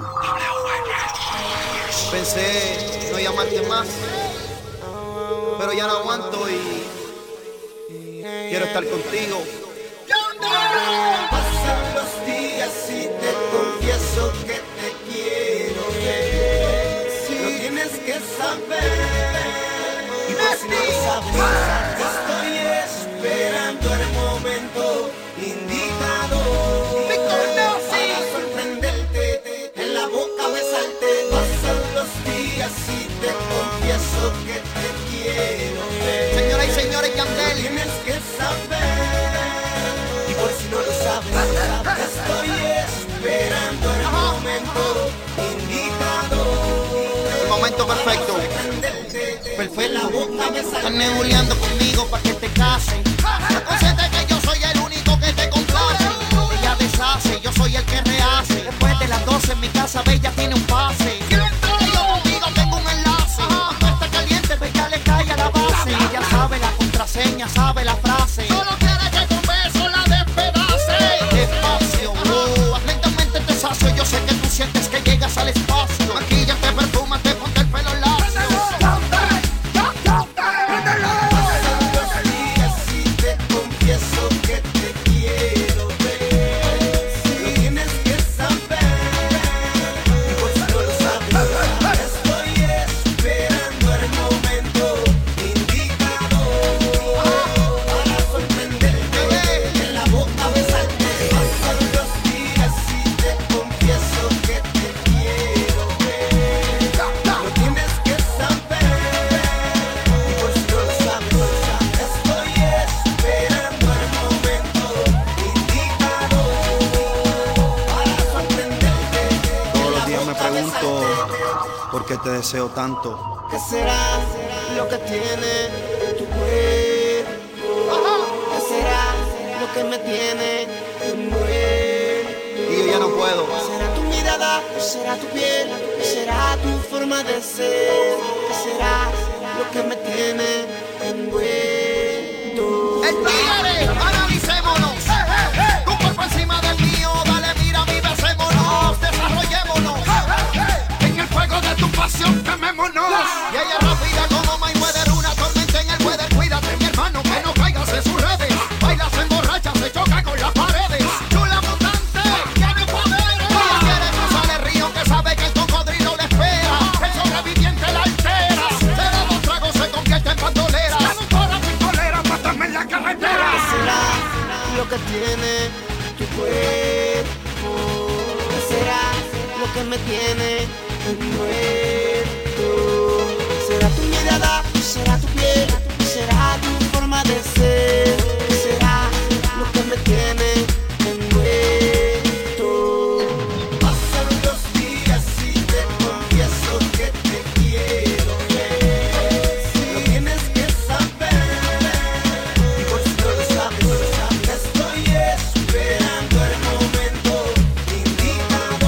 Pensé no llamarte más, pero ya no aguanto y quiero estar contigo. Pasan los días y te confieso que te quiero ver. Lo tienes que saber. Y por si no lo sabes, estoy esperando el momento indicado para sorprenderte, en la boca besarte. Pasan los días y te confieso que te quiero ver. Señoras y señores, Lo Yandel. tienes que saber. Y por si no lo sabes, estoy esperando el momento indicado. El momento perfecto. Perfecto. Están nebuleando conmigo pa' que te cases. Ya consciente que yo soy el único que te complace. Ella deshace, yo soy el que rehace. Después de las 12 en mi casa, Bella tiene un pase. Que yo contigo tengo un enlace. Cuando está caliente, Bella le cae a la base. Ella sabe la contraseña, sabe la frase. Solo quiere que con beso la despedace. Despacio, lentamente te sacio. Yo sé que tú sientes que llegas al espacio. Maquilla, te perfuma, te ponte el pelo lacio. Confieso que te quiero ver. Lo tienes que saber. Y por si no lo sabes, estoy esperando el momento indicado para sorprenderte, en la boca besarte. Pasan los días y te confieso que te quiero ver. Lo tienes que saber. Y por si no lo sabes, estoy esperando el momento indicado para sorprenderte. Todos los días me pregunto por qué te deseo tanto. ¿Qué será lo que tiene tu cuerpo? ¿Qué será lo que me tiene envuelto? Y yo ya no puedo. ¿Será tu mirada? ¿Será tu piel? ¿Será tu forma de ser? ¿Qué será lo que me tiene envuelto? ¡El tigre! ¡Analicémonos! Tu cuerpo encima del mío, dale, mira, mi besémonos, desarrollémonos. En el fuego de tu pasión, quemémonos. Y ella es rápida como Mayweather, una tormenta en el weather. Cuídate, mi hermano, que no caigas en sus redes. Baila, se emborracha, se choca con las paredes. Chula mutante, tiene poderes. Ella quiere cruzar el río, que sabe que el cocodrilo le espera. El sobreviviente la altera. Se da dos tragos, se convierte en bandolera. Ya no corra pistolera, mátame en la carretera. ¿Qué será lo que tiene tu cuerpo? ¿Qué será lo que me tiene envuelto? ¿Será tu mirada? ¿Será tu piel? ¿Será tu forma de ser? ¿Qué será lo que me tiene envuelto? Pasan los días y te confieso que te quiero ver. Lo tienes que saber. Y por si no lo sabes, estoy esperando el momento indicado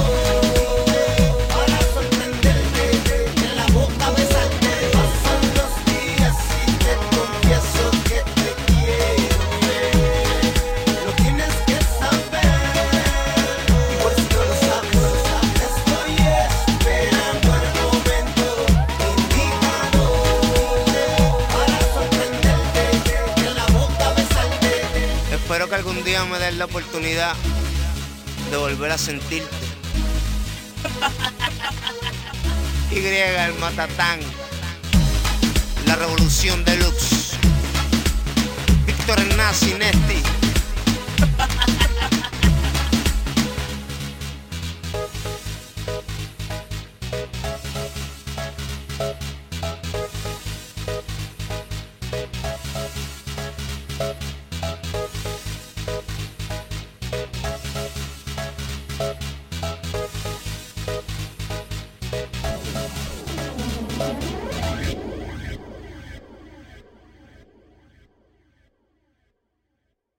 para sorprenderte, en la boca besarte. Pasan los días y te confieso que te quiero ver. Lo tienes que saber. Y por si no lo sabes, estoy esperando el momento indicado para sorprenderte, en la boca besarte. Espero que algún día me des la oportunidad de volver a sentirte. Y el Matatán, la revolución deluxe. Víctor Nazi Nesti.